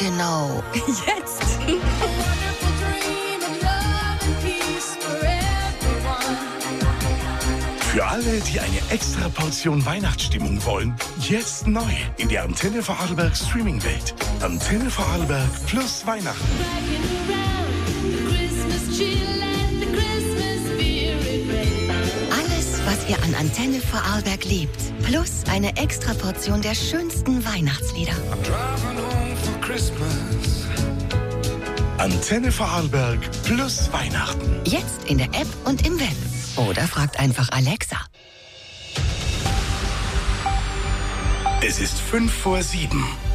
genau? Jetzt! Für alle, die eine extra Portion Weihnachtsstimmung wollen, jetzt neu in der Antenne Vorarlberg Streaming-Welt. Antenne Vorarlberg plus Weihnachten. Alles, was ihr an Antenne Vorarlberg liebt. Plus eine extra Portion der schönsten Weihnachtslieder. Antenne Vorarlberg plus Weihnachten. Jetzt in der App und im Web. Oder fragt einfach Alexa. Es ist 6:55.